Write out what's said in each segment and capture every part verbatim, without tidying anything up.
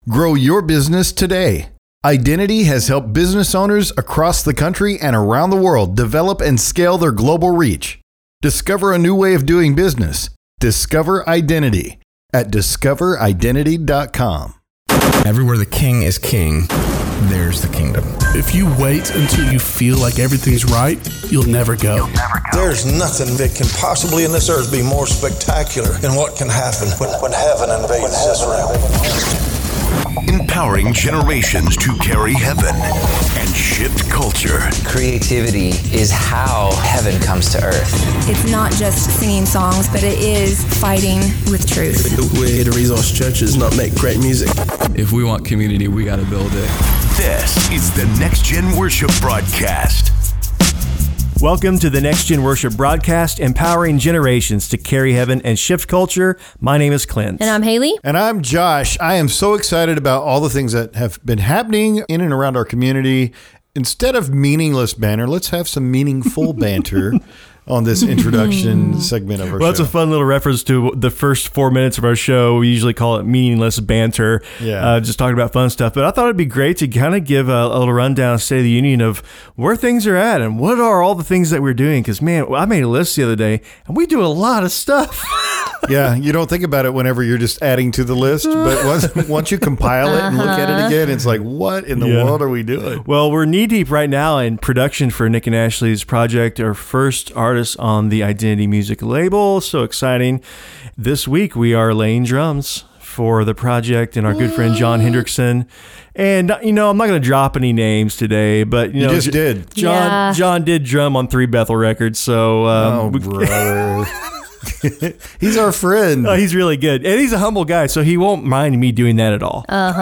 Grow your business today. Identity has helped business owners across the country and around the world develop and scale their global reach. Discover a new way of doing business. Discover Identity at discover identity dot com. Everywhere the king is king, there's the kingdom. If you wait until you feel like everything's right, you'll never go. You'll never go. There's nothing that can possibly in this earth be more spectacular than what can happen when, when heaven invades this realm. Empowering generations to carry heaven and shift culture. Creativity is how heaven comes to earth. It's not just singing songs, but it is fighting with truth. The way to resource church is not make great music. If we want community, we got to build it. This is the Next Gen Worship Broadcast. Welcome to the Next Gen Worship Broadcast, empowering generations to carry heaven and shift culture. My name is Clint. And I'm Haley. And I'm Josh. I am so excited about all the things that have been happening in and around our community. Instead of meaningless banter, let's have some meaningful banter on this introduction segment of our well, show. Well, it's a fun little reference to the first four minutes of our show. We usually call it meaningless banter, yeah. uh, just talking about fun stuff. But I thought it'd be great to kind of give a, a little rundown, State of the Union of where things are at and what are all the things that we're doing. Because, man, I made a list the other day, and we do a lot of stuff. Yeah, you don't think about it whenever you're just adding to the list, but once, once you compile it and look at it again, it's like, what in the yeah. world are we doing? Well, we're knee-deep right now in production for Nick and Ashley's project, our first artist on the Identity Music label. So exciting. This week we are laying drums for the project and our good friend John Hendrickson. And, you know, I'm not going to drop any names today, but, you, you know, just did. John yeah. John did drum on Three Bethel Records. So, um, oh, brother. He's our friend. Oh, he's really good. And he's a humble guy, so he won't mind me doing that at all.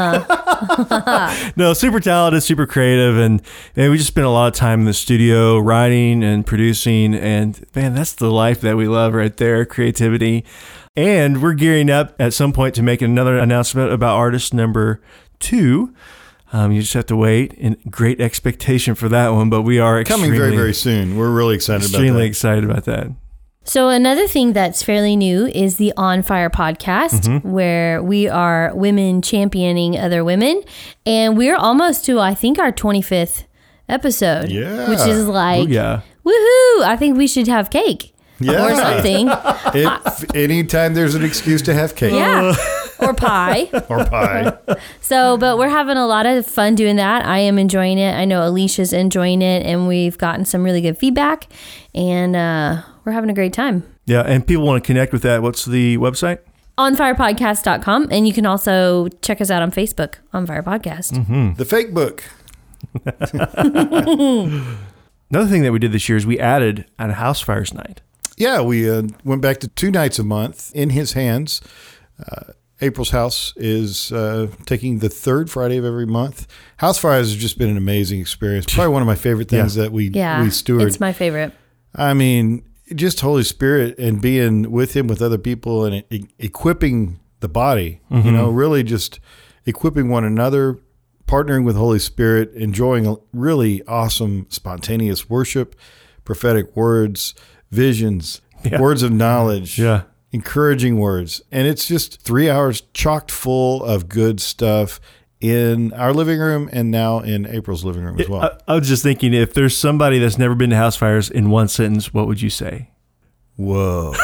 Uh-huh. No, super talented, super creative, and, and we just spent a lot of time in the studio writing and producing, and man, that's the life that we love right there, creativity. And we're gearing up at some point to make another announcement about artist number two. Um, you just have to wait in great expectation for that one, but we are coming very, very soon. We're really excited about that. Extremely excited about that. So another thing that's fairly new is the On Fire podcast, Mm-hmm. where we are women championing other women. And we're almost to, I think, our twenty-fifth episode. Yeah. Which is like, Ooh, yeah. woohoo! I think we should have cake. Yeah. Or something. It, anytime there's an excuse to have cake. Yeah. Or pie. Or pie. So, but we're having a lot of fun doing that. I am enjoying it. I know Alicia's enjoying it, and we've gotten some really good feedback, and uh, we're having a great time. Yeah, and people want to connect with that. What's the website? on fire podcast dot com, and you can also check us out on Facebook, On Fire Podcast. Mm-hmm. The fake book. Another thing that we did this year is we added a House Fires night. Yeah, we uh, went back to two nights a month in his hands. Uh, April's house is uh, taking the third Friday of every month. House Fires has just been an amazing experience. Probably one of my favorite things yeah. that we yeah, we steward. It's my favorite. I mean, just Holy Spirit and being with him, with other people, and e- equipping the body, mm-hmm. you know, really just equipping one another, partnering with Holy Spirit, enjoying a really awesome, spontaneous worship, prophetic words, visions, yeah. words of knowledge, yeah. encouraging words. And it's just three hours chocked full of good stuff in our living room and now in April's living room as well. I, I was just thinking, if there's somebody that's never been to House Fires in one sentence, what would you say? Whoa.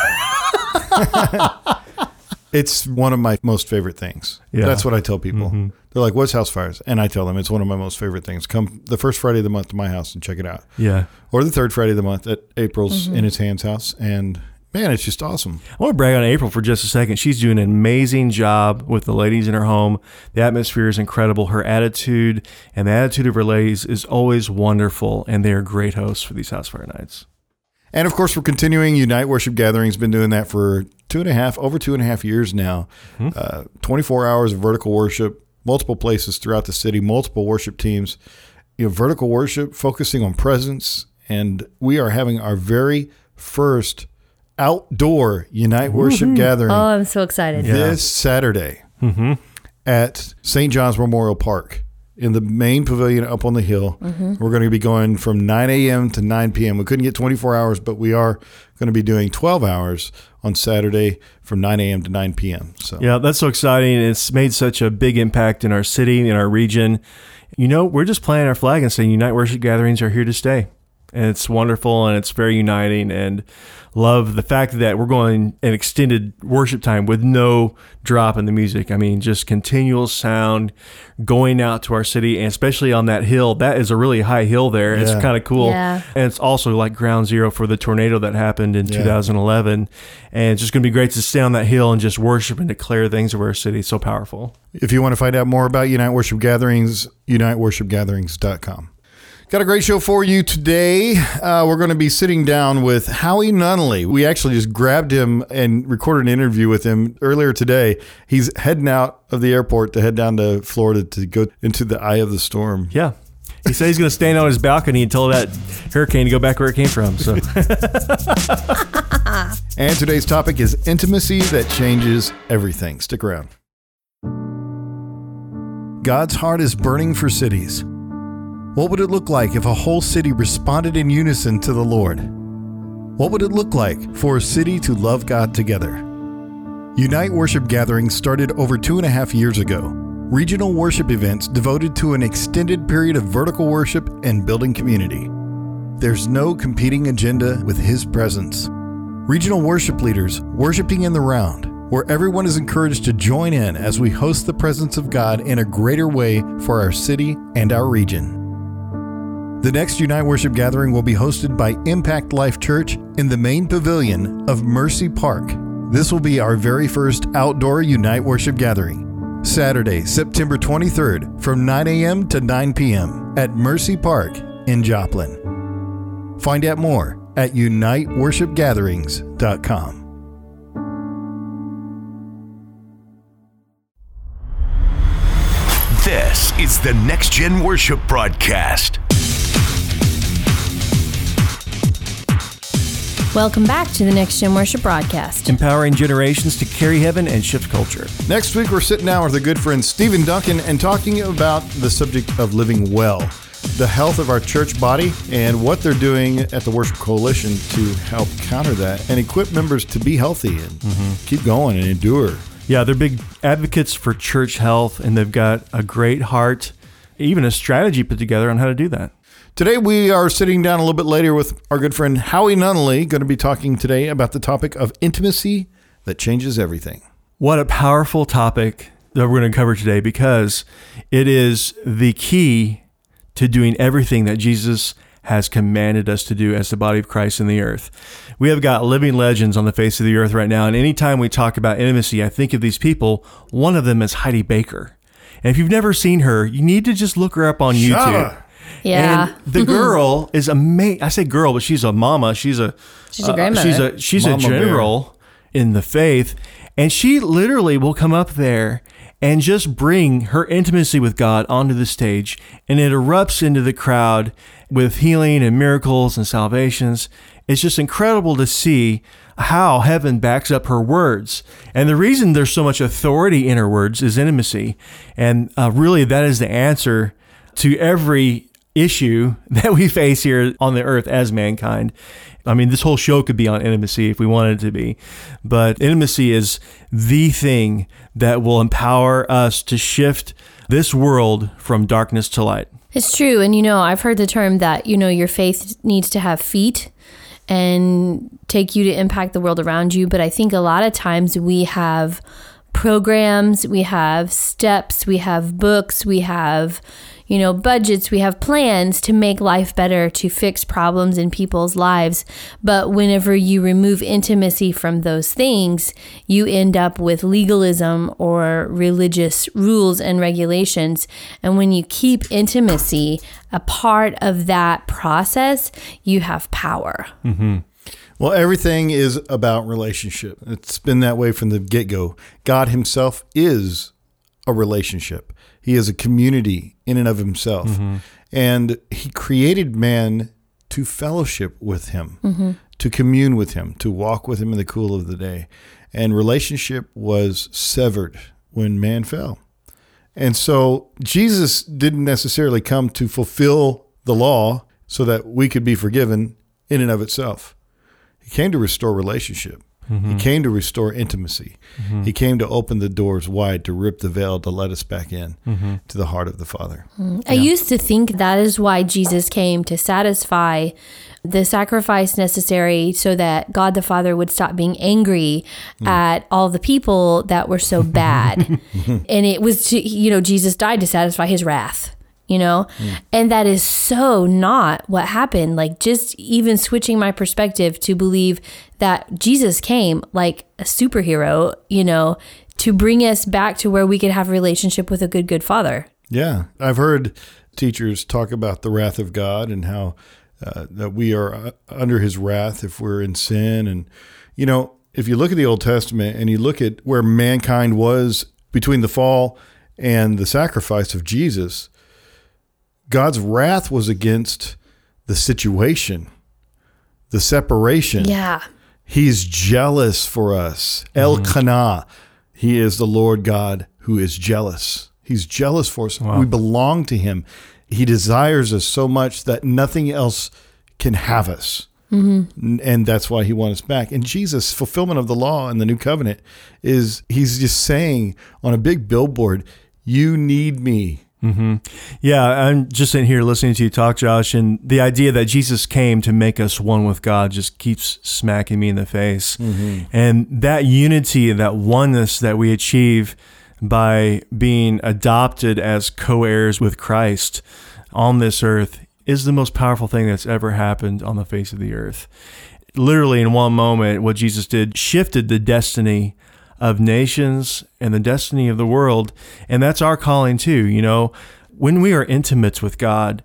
It's one of my most favorite things. Yeah. That's what I tell people. Mm-hmm. They're like, what's House Fires? And I tell them it's one of my most favorite things. Come the first Friday of the month to my house and check it out. Yeah. Or the third Friday of the month at April's mm-hmm. in his hands house. And man, it's just awesome. I want to brag on April for just a second. She's doing an amazing job with the ladies in her home. The atmosphere is incredible. Her attitude and the attitude of her ladies is always wonderful. And they are great hosts for these House Fire nights. And of course, we're continuing Unite Worship Gatherings. Been doing that for two and a half, over two and a half years now. Mm-hmm. Uh, twenty-four hours of vertical worship, multiple places throughout the city, multiple worship teams. You know, vertical worship, focusing on presence. And we are having our very first outdoor Unite Worship mm-hmm. Gathering. Oh, I'm so excited. This yeah. Saturday mm-hmm. at Saint John's Memorial Park in the main pavilion up on the hill. Mm-hmm. We're going to be going from nine a.m. to nine p.m. We couldn't get twenty-four hours, but we are going to be doing twelve hours on Saturday from nine a.m. to nine p.m. So yeah, that's so exciting. It's made such a big impact in our city, in our region. You know, we're just planting our flag and saying Unite Worship Gatherings are here to stay. And it's wonderful, and it's very uniting, and love the fact that we're going an extended worship time with no drop in the music. I mean, just continual sound going out to our city, and especially on that hill. That is a really high hill there. Yeah. It's kind of cool. Yeah. And it's also like ground zero for the tornado that happened in yeah. two thousand eleven. And it's just going to be great to stay on that hill and just worship and declare things of our city. It's so powerful. If you want to find out more about Unite Worship Gatherings, unite worship gatherings dot com. Got a great show for you today. Uh, we're going to be sitting down with Howie Nunnally. We actually just grabbed him and recorded an interview with him earlier today. He's heading out of the airport to head down to Florida to go into the eye of the storm. Yeah. He said he's going to stand on his balcony and tell that hurricane to go back where it came from. So, and today's topic is intimacy that changes everything. Stick around. God's heart is burning for cities. What would it look like if a whole city responded in unison to the Lord? What would it look like for a city to love God together? Unite Worship Gatherings started over two and a half years ago. Regional worship events devoted to an extended period of vertical worship and building community. There's no competing agenda with His presence. Regional worship leaders worshiping in the round, where everyone is encouraged to join in as we host the presence of God in a greater way for our city and our region. The next Unite Worship Gathering will be hosted by Impact Life Church in the main pavilion of Mercy Park. This will be our very first outdoor Unite Worship Gathering, Saturday, September twenty-third from nine a.m. to nine p.m. at Mercy Park in Joplin. Find out more at unite worship gatherings dot com. This is the Next Gen Worship Broadcast. Welcome back to the Next Gen Worship Broadcast. Empowering generations to carry heaven and shift culture. Next week, we're sitting down with our good friend Stephen Duncan and talking about the subject of living well, the health of our church body, and what they're doing at the Worship Coalition to help counter that and equip members to be healthy and mm-hmm. keep going and endure. Yeah, they're big advocates for church health, and they've got a great heart, even a strategy put together on how to do that. Today, we are sitting down a little bit later with our good friend Howie Nunnally, going to be talking today about the topic of intimacy that changes everything. What a powerful topic that we're going to cover today, because it is the key to doing everything that Jesus has commanded us to do as the body of Christ in the earth. We have got living legends on the face of the earth right now, and anytime we talk about intimacy, I think of these people. One of them is Heidi Baker. And if you've never seen her, you need to just look her up on YouTube. Shut Yeah. And the girl is amazing. I say girl, but she's a mama. She's a she's a grandmother. Uh, she's a she's Mama a general bear. in the faith, and she literally will come up there and just bring her intimacy with God onto the stage, and it erupts into the crowd with healing and miracles and salvations. It's just incredible to see how heaven backs up her words. And the reason there's so much authority in her words is intimacy. And uh, really, that is the answer to every issue that we face here on the earth as mankind. I mean, this whole show could be on intimacy if we wanted it to be, but intimacy is the thing that will empower us to shift this world from darkness to light. It's true. And, you know, I've heard the term that, you know, your faith needs to have feet and take you to impact the world around you. But I think a lot of times we have programs, we have steps, we have books, we have, you know, budgets, we have plans to make life better, to fix problems in people's lives. But whenever you remove intimacy from those things, you end up with legalism or religious rules and regulations. And when you keep intimacy a part of that process, you have power. Mm-hmm. Well, everything is about relationship. It's been that way from the get-go. God himself is a relationship. He is a community in and of himself. Mm-hmm. And he created man to fellowship with him, mm-hmm. to commune with him, to walk with him in the cool of the day. And relationship was severed when man fell. And so Jesus didn't necessarily come to fulfill the law so that we could be forgiven in and of itself. He came to restore relationship. Mm-hmm. He came to restore intimacy. Mm-hmm. He came to open the doors wide, to rip the veil, to let us back in mm-hmm. to the heart of the Father. Mm. I yeah. used to think that is why Jesus came, to satisfy the sacrifice necessary so that God the Father would stop being angry mm. at all the people that were so bad. And it was, to, you know, Jesus died to satisfy his wrath. You know, mm. and that is so not what happened. Like, just even switching my perspective to believe that Jesus came like a superhero, you know, to bring us back to where we could have a relationship with a good, good Father. Yeah. I've heard teachers talk about the wrath of God and how uh, that we are under his wrath if we're in sin. And, you know, if you look at the Old Testament and you look at where mankind was between the fall and the sacrifice of Jesus, God's wrath was against the situation, the separation. Yeah. He's jealous for us. Mm-hmm. Elkanah. He is the Lord God who is jealous. He's jealous for us. Wow. We belong to him. He desires us so much that nothing else can have us. Mm-hmm. And that's why he wants us back. And Jesus' fulfillment of the law in the new covenant is he's just saying on a big billboard, you need me. Mm-hmm. Yeah, I'm just sitting here listening to you talk, Josh, and the idea that Jesus came to make us one with God just keeps smacking me in the face. Mm-hmm. And that unity, that oneness that we achieve by being adopted as co-heirs with Christ on this earth is the most powerful thing that's ever happened on the face of the earth. Literally, in one moment, what Jesus did shifted the destiny of nations and the destiny of the world. And that's our calling too. You know, when we are intimate with God,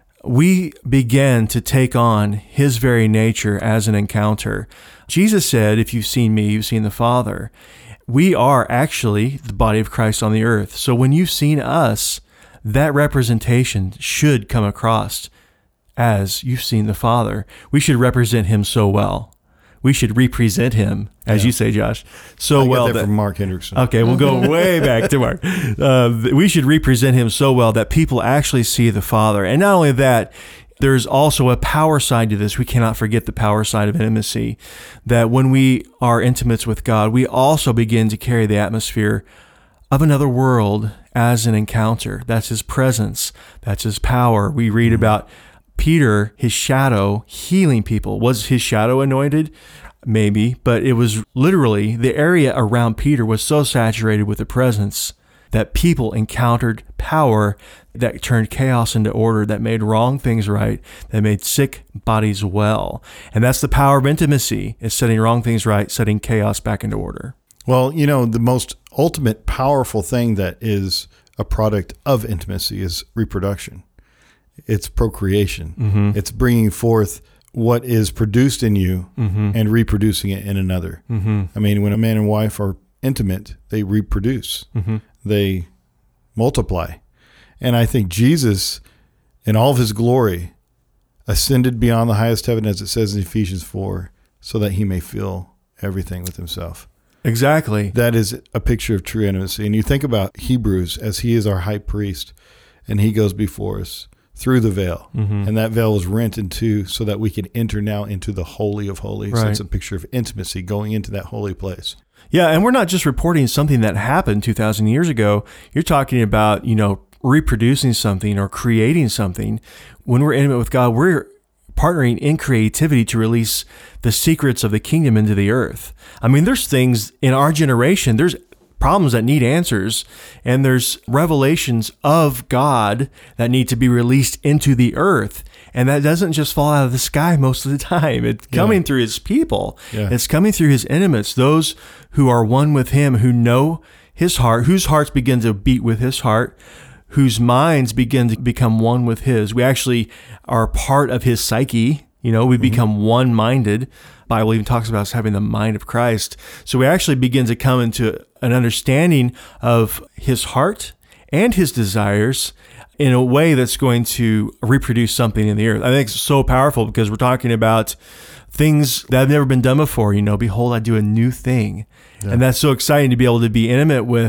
we begin to take on his very nature as an encounter. Jesus said, if you've seen me, you've seen the Father. We are actually the body of Christ on the earth. So when you've seen us, that representation should come across as you've seen the Father. We should represent him so well. We should represent him, as yeah. you say, Josh, so I got well that that from Mark Hendrickson. Okay, we'll go way back to Mark. Uh, we should represent him so well that people actually see the Father. And not only that, there's also a power side to this. We cannot forget the power side of intimacy, that when we are intimates with God, we also begin to carry the atmosphere of another world as an encounter. That's his presence. That's his power. We read mm-hmm. about Peter, his shadow, healing people. Was his shadow anointed? Maybe, but it was literally the area around Peter was so saturated with the presence that people encountered power that turned chaos into order, that made wrong things right, that made sick bodies well. And that's the power of intimacy, is setting wrong things right, setting chaos back into order. Well, you know, the most ultimate powerful thing that is a product of intimacy is reproduction. It's procreation. Mm-hmm. It's bringing forth what is produced in you mm-hmm. and reproducing it in another. Mm-hmm. I mean, when a man and wife are intimate, they reproduce. Mm-hmm. They multiply. And I think Jesus, in all of his glory, ascended beyond the highest heaven, as it says in Ephesians four, so that he may fill everything with himself. Exactly. That is a picture of true intimacy. And you think about Hebrews, as he is our high priest, and he goes before us through the veil. Mm-hmm. And that veil was rent in two so that we can enter now into the Holy of Holies. Right. It's a picture of intimacy going into that holy place. Yeah, and we're not just reporting something that happened two thousand years ago. You're talking about, you know, reproducing something or creating something. When we're intimate with God, we're partnering in creativity to release the secrets of the kingdom into the earth. I mean, there's things in our generation, there's problems that need answers, and there's revelations of God that need to be released into the earth. And that doesn't just fall out of the sky most of the time. It's coming yeah. through his people. Yeah. It's coming through his intimates, those who are one with him, who know his heart, whose hearts begin to beat with his heart, whose minds begin to become one with his. We actually are part of his psyche. You know, we mm-hmm. become one-minded. The Bible even talks about us having the mind of Christ. So we actually begin to come into an understanding of his heart and his desires in a way that's going to reproduce something in the earth. I think it's so powerful because we're talking about things that have never been done before. You know, behold, I do a new thing. Yeah. And that's so exciting to be able to be intimate with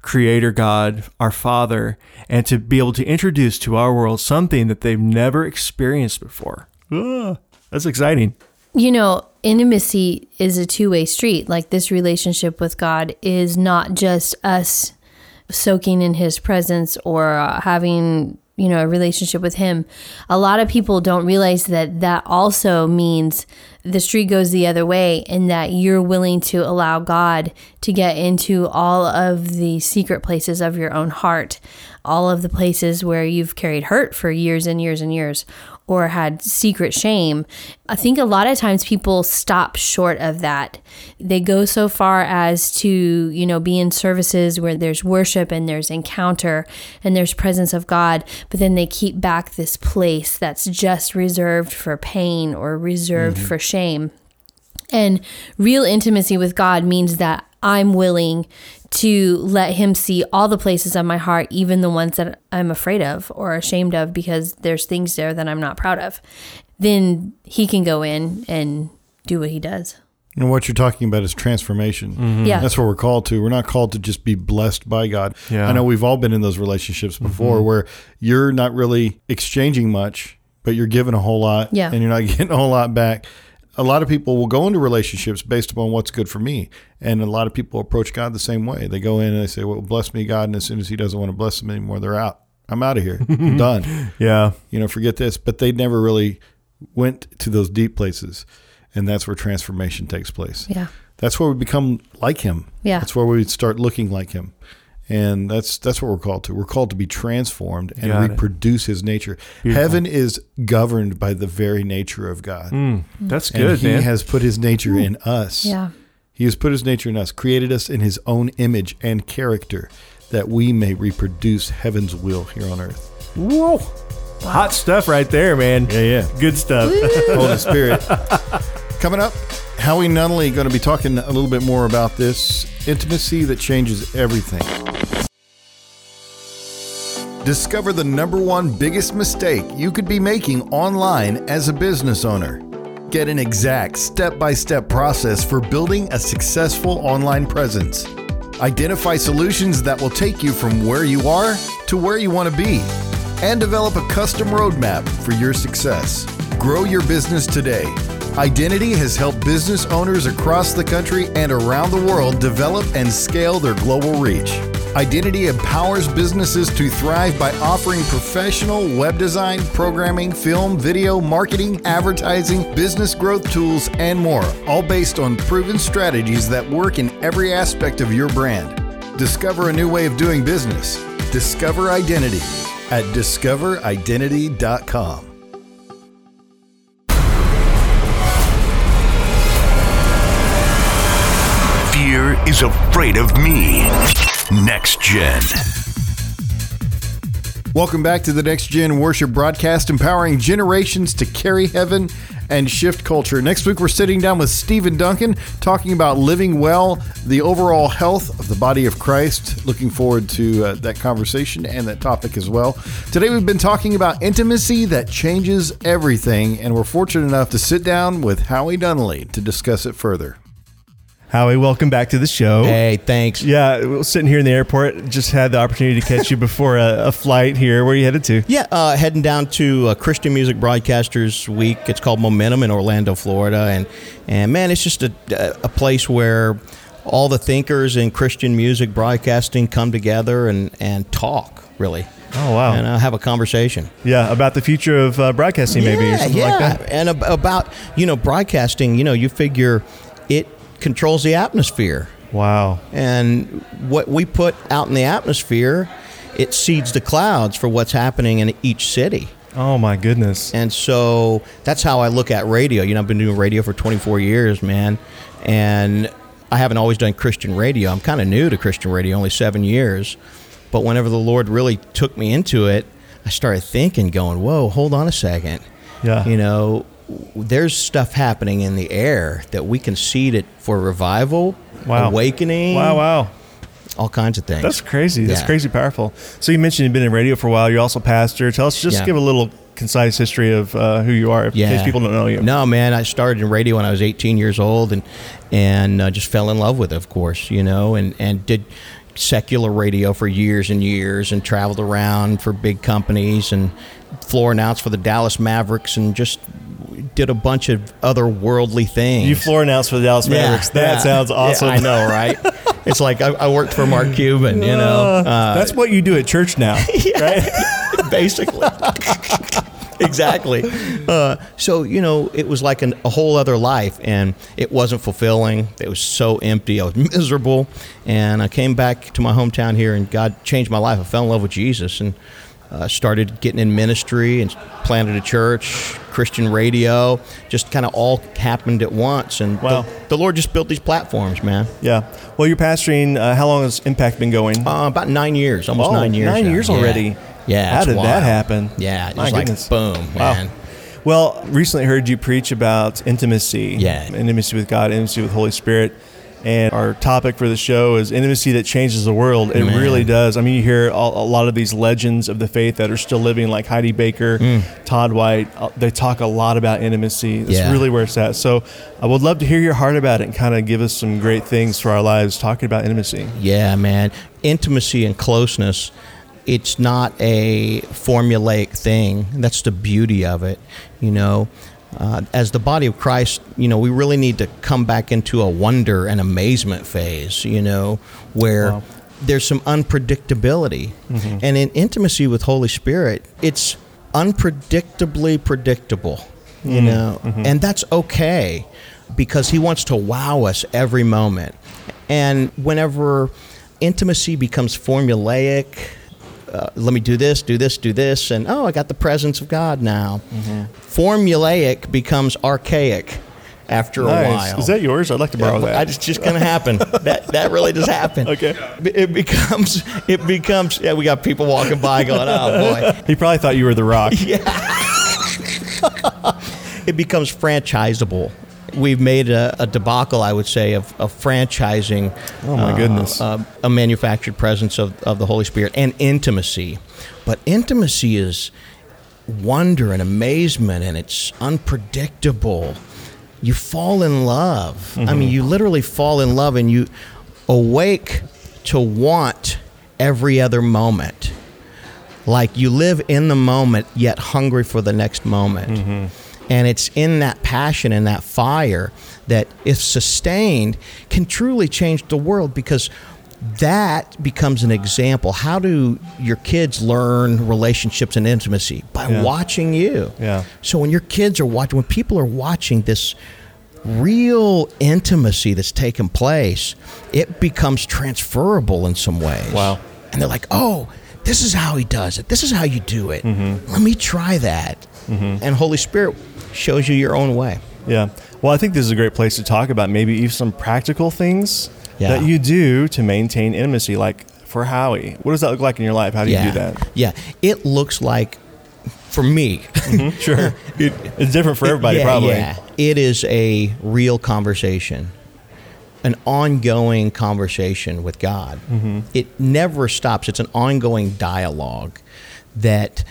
Creator God, our Father, and to be able to introduce to our world something that they've never experienced before. Ah, that's exciting. You know, intimacy is a two-way street. Like, this relationship with God is not just us soaking in his presence or uh, having, you know, a relationship with him. A lot of people don't realize that that also means the street goes the other way, and that you're willing to allow God to get into all of the secret places of your own heart, all of the places where you've carried hurt for years and years and years, or had secret shame. I think a lot of times people stop short of that. They go so far as to, you know, be in services where there's worship and there's encounter and there's presence of God, but then they keep back this place that's just reserved for pain or reserved mm-hmm. for shame. And real intimacy with God means that I'm willing to let him see all the places of my heart, even the ones that I'm afraid of or ashamed of, because there's things there that I'm not proud of. Then he can go in and do what he does. And what you're talking about is transformation. Mm-hmm. Yeah. That's what we're called to. We're not called to just be blessed by God. Yeah. I know we've all been in those relationships before mm-hmm. where you're not really exchanging much, but you're giving a whole lot yeah. and you're not getting a whole lot back. A lot of people will go into relationships based upon what's good for me. And a lot of people approach God the same way. They go in and they say, well, bless me, God. And as soon as he doesn't want to bless them anymore, they're out. I'm out of here. I'm done. Yeah. You know, forget this. But they never really went to those deep places. And that's where transformation takes place. Yeah. That's where we become like him. Yeah. That's where we start looking like him. And that's that's what we're called to. We're called to be transformed and Got reproduce it. his nature. Beautiful. Heaven is governed by the very nature of God. Mm, that's and good, he man. has put his nature in us. Yeah. He has put his nature in us, created us in his own image and character, that we may reproduce heaven's will here on earth. Whoa. Hot stuff right there, man. Yeah, yeah. Good stuff. Holy Spirit. Coming up, Howie Nunnally going to be talking a little bit more about this intimacy that changes everything. Discover the number one biggest mistake you could be making online as a business owner. Get an exact step-by-step process for building a successful online presence. Identify solutions that will take you from where you are to where you want to be, and develop a custom roadmap for your success. Grow your business today. Identity has helped business owners across the country and around the world develop and scale their global reach. Identity empowers businesses to thrive by offering professional web design, programming, film, video, marketing, advertising, business growth tools, and more, all based on proven strategies that work in every aspect of your brand. Discover a new way of doing business. Discover Identity at discover identity dot com. Fear is afraid of me. Next Gen. Welcome back to the Next Gen Worship Broadcast, empowering generations to carry heaven and shift culture. Next week, we're sitting down with Stephen Duncan, talking about living well, the overall health of the body of Christ. Looking forward to uh, that conversation and that topic as well. Today, we've been talking about intimacy that changes everything, and we're fortunate enough to sit down with Howie Nunnally to discuss it further. Howie, welcome back to the show. Hey, thanks. Yeah, we're sitting here in the airport. Just had the opportunity to catch you before a, a flight here. Where are you headed to? Yeah, uh, heading down to uh, Christian Music Broadcasters Week. It's called Momentum in Orlando, Florida. And, and man, it's just a, a place where all the thinkers in Christian music broadcasting come together and, and talk, really. Oh, wow. And uh, have a conversation. Yeah, about the future of uh, broadcasting maybe yeah, or something yeah. like that. And ab- about, you know, broadcasting, you know, you figure it controls the atmosphere. Wow. And what we put out in the atmosphere, it seeds the clouds for what's happening in each city. Oh, my goodness. And so that's how I look at radio. You know, I've been doing radio for twenty-four years, man. And I haven't always done Christian radio. I'm kind of new to Christian radio, only seven years. But whenever the Lord really took me into it, I started thinking, going, whoa, hold on a second. Yeah. You know, there's stuff happening in the air that we can seed it for revival, wow. awakening. Wow, wow. All kinds of things. That's crazy. That's yeah. crazy powerful. So you mentioned you've been in radio for a while. You're also a pastor. Tell us, just yeah. give a little concise history of uh, who you are, in yeah. case people don't know you. No, man, I started in radio when I was eighteen years old and and uh, just fell in love with it, of course, you know, and, and did, secular radio for years and years and traveled around for big companies and floor announced for the Dallas Mavericks and just did a bunch of other worldly things. You floor announced for the Dallas Mavericks. Yeah, that yeah. sounds awesome. Yeah, I know, right? It's like I, I worked for Mark Cuban, you know. Uh, That's what you do at church now, yeah, right? Basically. Exactly. Uh, so, you know, it was like an, a whole other life, and it wasn't fulfilling. It was so empty. I was miserable, and I came back to my hometown here, and God changed my life. I fell in love with Jesus and uh, started getting in ministry and planted a church, Christian radio, just kind of all happened at once. And wow. the, the Lord just built these platforms, man. Yeah. Well, you're pastoring. Uh, how long has Impact been going? Uh, about nine years, almost oh, nine years. Nine now. years yeah. already. Yeah, how did wild. that happen? Yeah, it My was goodness. like boom, man. Wow. Well, recently heard you preach about intimacy. Yeah. Intimacy with God, intimacy with Holy Spirit. And our topic for the show is intimacy that changes the world. It man. really does. I mean, you hear a, a lot of these legends of the faith that are still living, like Heidi Baker, mm. Todd White. They talk a lot about intimacy. That's yeah. really where it's at. So I would love to hear your heart about it and kind of give us some great things for our lives talking about intimacy. Yeah, man. Intimacy and closeness. It's not a formulaic thing. That's the beauty of it, you know. Uh, as the body of Christ, you know, we really need to come back into a wonder and amazement phase, you know, where wow. there's some unpredictability. Mm-hmm. And in intimacy with Holy Spirit, it's unpredictably predictable, mm-hmm. you know, mm-hmm. and that's okay because He wants to wow us every moment. And whenever intimacy becomes formulaic, Uh, let me do this, do this, do this, and oh, I got the presence of God now. Mm-hmm. Formulaic becomes archaic after nice. a while. Is that yours? I'd like to borrow yeah, that. I, it's just going to happen. that that really does happen. Okay. It becomes, it becomes, yeah, we got people walking by going, oh, boy. He probably thought you were The Rock. Yeah. It becomes franchisable. We've made a, a debacle, I would say, of, of franchising. Oh my uh, goodness! Uh, a manufactured presence of, of the Holy Spirit and intimacy, but intimacy is wonder and amazement, and it's unpredictable. You fall in love. Mm-hmm. I mean, you literally fall in love, and you awake to want every other moment. Like you live in the moment, yet hungry for the next moment. Mm-hmm. And it's in that passion and that fire that, if sustained, can truly change the world, because that becomes an example. How do your kids learn relationships and intimacy? By yeah. watching you. Yeah. So when your kids are watching, when people are watching this real intimacy that's taking place, it becomes transferable in some ways. Wow. And they're like, oh, this is how He does it. This is how you do it. Mm-hmm. Let me try that. Mm-hmm. And Holy Spirit shows you your own way. Yeah. Well, I think this is a great place to talk about maybe even some practical things yeah. that you do to maintain intimacy. Like for Howie, what does that look like in your life? How do yeah. you do that? Yeah. It looks like, for me, mm-hmm. sure, it, it's different for everybody, it, yeah, probably. Yeah. It is a real conversation, an ongoing conversation with God. Mm-hmm. It never stops. It's an ongoing dialogue that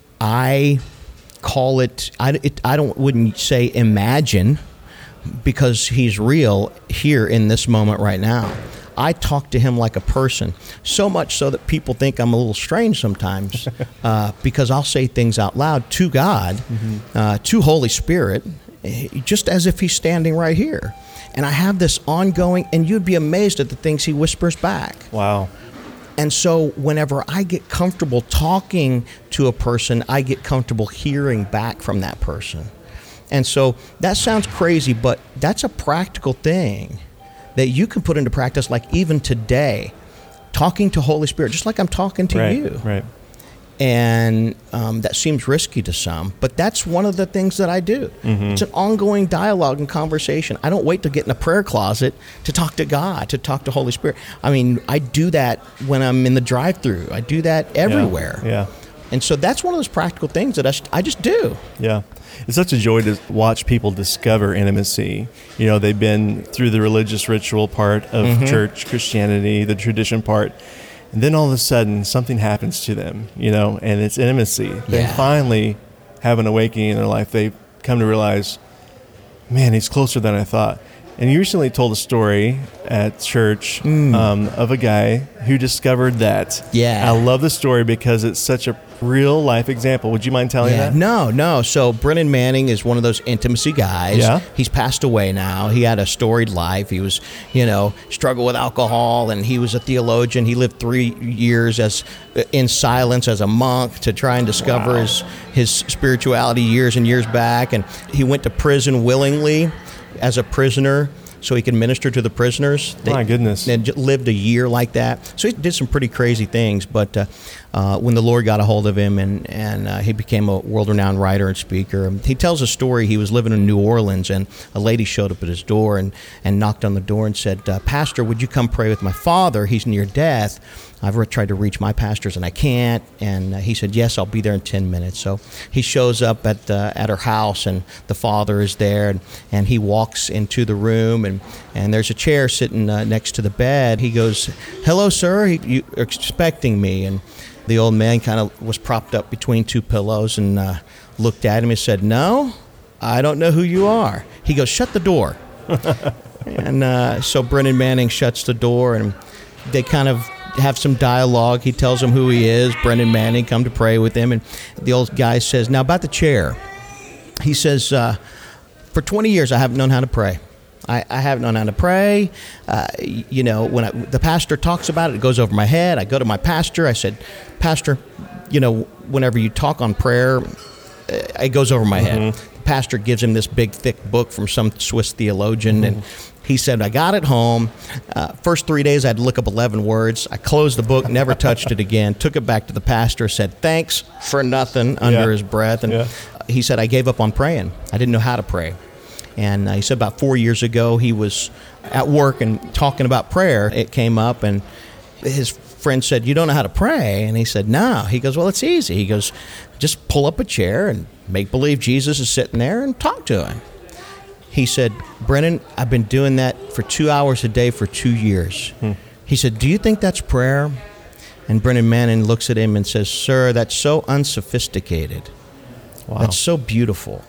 I call it, I, it, I don't wouldn't say imagine, because He's real here in this moment right now. I talk to Him like a person, so much so that people think I'm a little strange sometimes, uh, because I'll say things out loud to God, mm-hmm. uh, to Holy Spirit, just as if He's standing right here. And I have this ongoing, and you'd be amazed at the things He whispers back. Wow. And so whenever I get comfortable talking to a person, I get comfortable hearing back from that person. And so that sounds crazy, but that's a practical thing that you can put into practice, like even today, talking to Holy Spirit, just like I'm talking to right, you. Right. And um, that seems risky to some, but that's one of the things that I do. Mm-hmm. It's an ongoing dialogue and conversation. I don't wait to get in a prayer closet to talk to God, to talk to Holy Spirit. I mean, I do that when I'm in the drive-thru. I do that everywhere. Yeah. yeah. And so that's one of those practical things that I, I just do. Yeah. It's such a joy to watch people discover intimacy. You know, they've been through the religious ritual part of mm-hmm. church, Christianity, the tradition part. And then all of a sudden, something happens to them, you know, and it's intimacy. They yeah. finally have an awakening in their life. They come to realize, man, He's closer than I thought. And you recently told a story at church Mm. um, of a guy who discovered that. Yeah. I love the story because it's such a real life example. Would you mind telling Yeah, that? no, no. So Brennan Manning is one of those intimacy guys. Yeah. He's passed away now. He had a storied life. He was, you know, struggled with alcohol, and he was a theologian. He lived three years as in silence as a monk to try and discover Wow. his his spirituality years and years back. And he went to prison willingly as a prisoner, so he could minister to the prisoners. My goodness. And j- lived a year like that. So he did some pretty crazy things. But uh, uh, when the Lord got a hold of him, and, and uh, he became a world-renowned writer and speaker, he tells a story. He was living in New Orleans, and a lady showed up at his door and, and knocked on the door and said, uh, Pastor, would you come pray with my father? He's near death. I've re- tried to reach my pastors, and I can't. And uh, he said, yes, I'll be there in ten minutes. So he shows up at uh, at her house, and the father is there, and, and he walks into the room, and, and there's a chair sitting uh, next to the bed. He goes, hello, sir. He, you are expecting me? And the old man kind of was propped up between two pillows and uh, looked at him and said, no, I don't know who you are. He goes, shut the door. And uh, so Brennan Manning shuts the door, and they kind of have some dialogue. He tells him who he is. Brennan Manning, come to pray with him. And the old guy says, now about the chair. He says, uh, for twenty years I haven't known how to pray. I, I haven't known how to pray. Uh, you know, when I, the pastor talks about it, it goes over my head. I go to my pastor. I said, Pastor, you know, whenever you talk on prayer, uh, it goes over my Mm-hmm. head. The pastor gives him this big, thick book from some Swiss theologian, Mm-hmm. and he said, I got it home. Uh, first three days, I had to look up eleven words. I closed the book, never touched it again, took it back to the pastor, said, thanks for nothing under Yeah. his breath. And Yeah. he said, I gave up on praying. I didn't know how to pray. And uh, he said about four years ago, he was at work and talking about prayer. It came up, and his friend said, you don't know how to pray? And he said, no. He goes, well, it's easy. He goes, just pull up a chair and make believe Jesus is sitting there and talk to him. He said, Brennan, I've been doing that for two hours a day for two years. Hmm. He said, do you think that's prayer? And Brennan Manning looks at him and says, sir, that's so unsophisticated. Wow. That's so beautiful.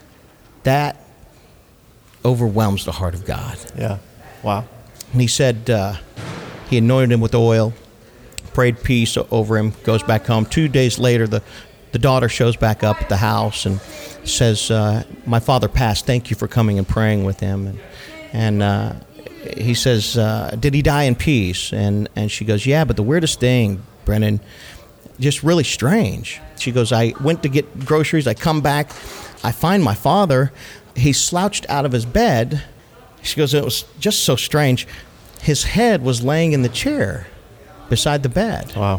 That overwhelms the heart of God. Yeah. Wow. And he said uh, he anointed him with oil, prayed peace over him, goes back home. Two days later, the, the daughter shows back up at the house and says, uh, my father passed. Thank you for coming and praying with him. And, and uh, he says, uh, did he die in peace? And, and she goes, yeah, but the weirdest thing, Brennan, just really strange. She goes, I went to get groceries. I come back. I find my father. He slouched out of his bed. She goes, it was just so strange. His head was laying in the chair beside the bed. Wow.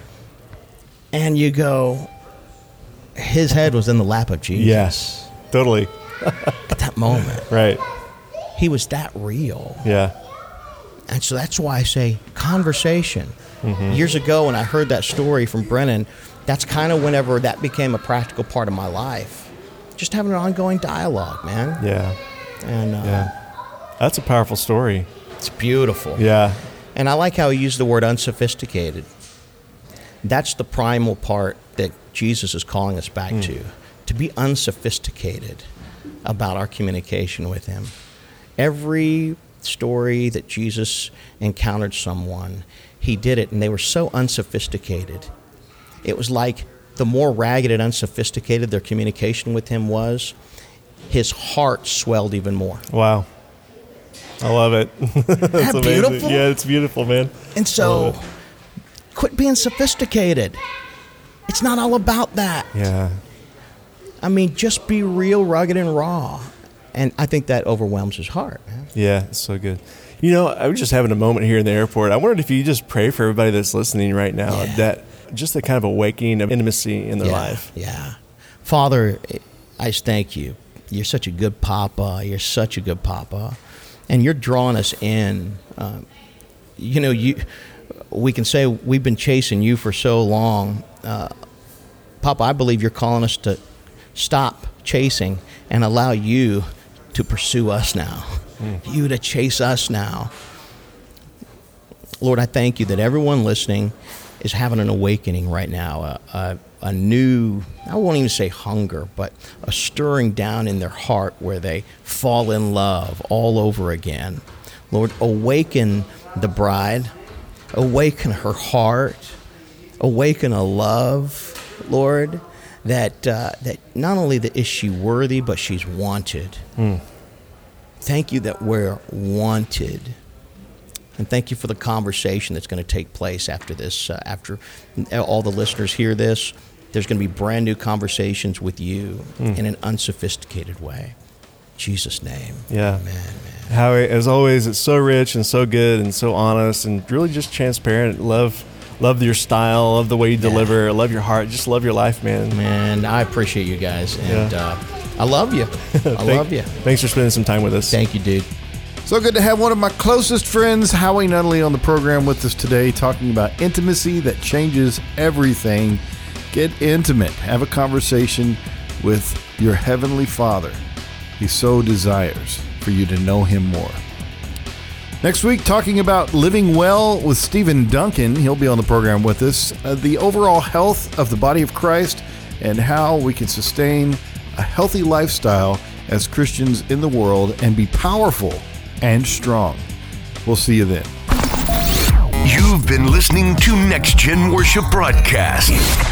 And you go, his head was in the lap of Jesus. Yes. Totally. At that moment. Right. He was that real. Yeah. And so that's why I say conversation. Mm-hmm. Years ago when I heard that story from Brennan, that's kind of whenever that became a practical part of my life. Just having an ongoing dialogue, man. Yeah. And uh, Yeah. That's a powerful story. It's beautiful. Yeah. And I like how he used the word unsophisticated. That's the primal part that Jesus is calling us back Mm. to, to be unsophisticated about our communication with him. Every story that Jesus encountered someone, he did it, and they were so unsophisticated. It was like the more ragged and unsophisticated their communication with him was, his heart swelled even more. Wow. I love it. That's that amazing. beautiful? Yeah, it's beautiful, man. And so, quit being sophisticated. It's not all about that. Yeah. I mean, just be real, rugged, and raw. And I think that overwhelms his heart, man. Yeah, it's so good. You know, I was just having a moment here in the airport. I wondered if you just pray for everybody that's listening right now, Yeah. that just the kind of awakening of intimacy in their yeah, life. Yeah. Father, I just thank you. You're such a good papa. You're such a good papa. And you're drawing us in. Um, you know, you. we can say we've been chasing you for so long. Uh, Papa, I believe you're calling us to stop chasing and allow you to pursue us now. Mm. You to chase us now. Lord, I thank you that everyone listening is having an awakening right now, a, a, a new, I won't even say hunger, but a stirring down in their heart where they fall in love all over again. Lord, awaken the bride, awaken her heart, awaken a love, Lord, that uh, that not only that is she worthy, but she's wanted. Mm. Thank you that we're wanted. And thank you for the conversation that's going to take place after this. Uh, after all the listeners hear this, there's going to be brand new conversations with you mm. in an unsophisticated way. In Jesus' name. Yeah. Amen, man. Howie, as always, it's so rich and so good and so honest and really just transparent. Love love your style, love the way you yeah. deliver, love your heart, just love your life, man. Man, I appreciate you guys. And yeah. uh, I love you. I Thank, love you. Thanks for spending some time with us. Thank you, dude. So good to have one of my closest friends, Howie Nunnally, on the program with us today, talking about intimacy that changes everything. Get intimate. Have a conversation with your Heavenly Father. He so desires for you to know Him more. Next week, talking about living well with Stephen Duncan. He'll be on the program with us. Uh, the overall health of the body of Christ and how we can sustain a healthy lifestyle as Christians in the world and be powerful and strong. We'll see you then. You've been listening to Next Gen Worship Broadcast.